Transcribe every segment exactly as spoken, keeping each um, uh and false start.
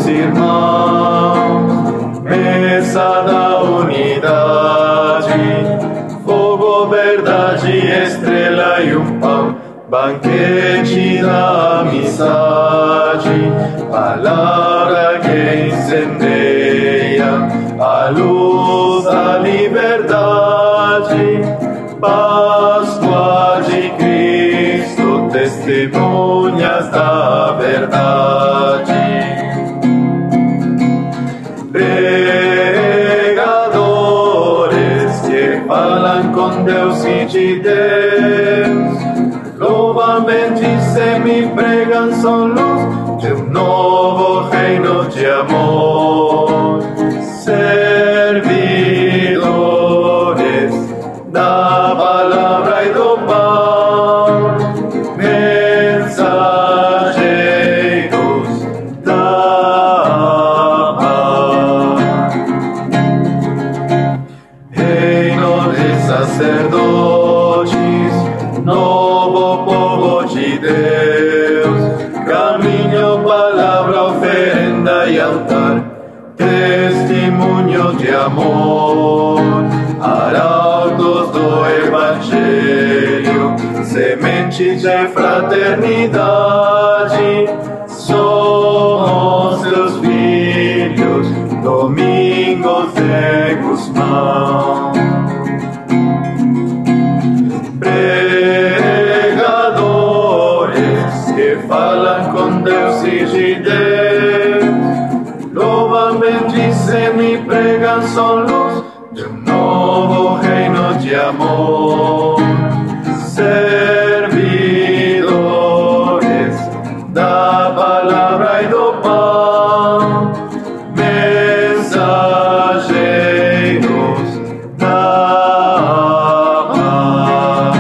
irmãos, mesa da unidade, fogo, verdade, estrela e um pão, banquete da amizade, palavra que incendeia a luz da liberdade, Páscoa de Cristo, testemunhas da verdade. Pregadores que falam com Deus e de Deus, novamente se me pregam são luz de um novo reino de amor. Servidores da palavra e do pão, mensageiros da paz. Reino de sacerdotes, novo povo de Deus, caminho, palavra, oferenda e altar, testemunho de amor, arautos do Evangelho, sementes de fraternidade, somos teus filhos, Domingos de Guzmão. Pregadores que falam com Deus e de Deus, novamente se me pregam são luz de um novo reino de amor. Servidores da palavra e do pão, mensageiros da paz,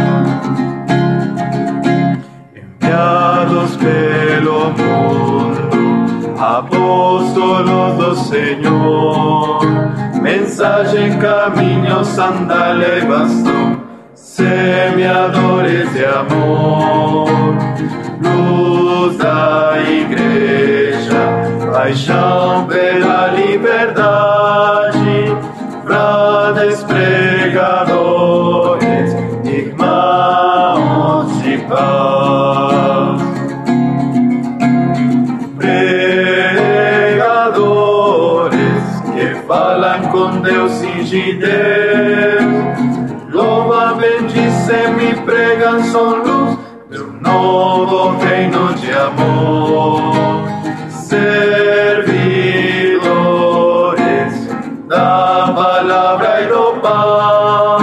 enviados pelo mundo, apóstolos do Senhor, mensagem, caminho, sandália e bastão, semeadores de amor, luz da igreja, paixão pela liberdade, frades, pregadores, irmãos de paz. Pregadores que falam com Deus e de Deus, novamente se me pregam são luz de um novo reino de amor. Servidores da palavra e do pão,